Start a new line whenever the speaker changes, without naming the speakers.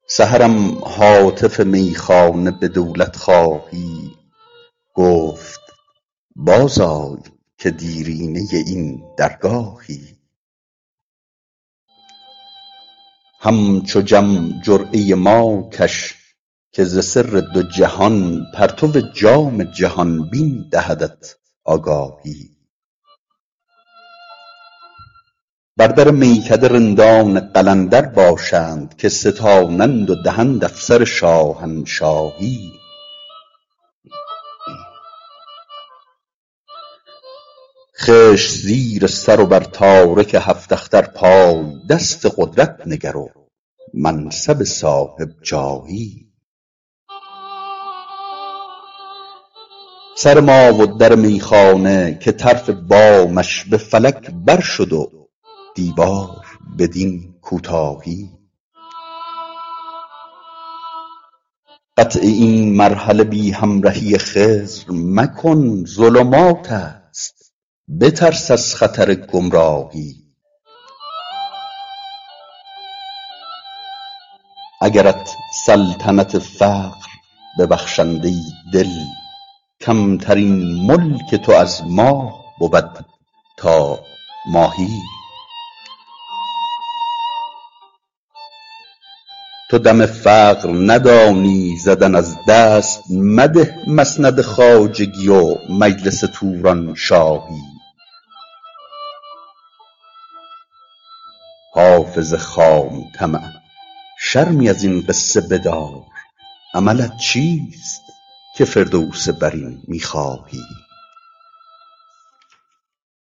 سحرم هاتف میخانه به دولت خواهی گفت بازآی که دیرینه این درگاهی. همچو جم جرعه ما کش که ز سر دو جهان پرتو جام جهان بین دهدت آگاهی. بر در میکده رندان قلندر باشند که ستانند و دهند افسر شاهنشاهی. خشت زیر سر و بر تارک هفت اختر پای دست قدرت نگر و منصب صاحب جاهی. سر ما و در میخانه که طرف بامش به فلک بر شد و دیوار بدین کوتاهی. قطع این مرحله بی همرهی خضر مکن ظلمات است بترس از خطر گمراهی. اگرت سلطنت فقر ببخشند ای دل کمترین ملک تو از ماه بود تا ماهی. تو دم فقر ندانی زدن از دست مده مسند خواجگی و مجلس توران شاهی. حافظ خام طمع شرمی از این قصه بدار عملت چیست که فردوس برین می خواهی.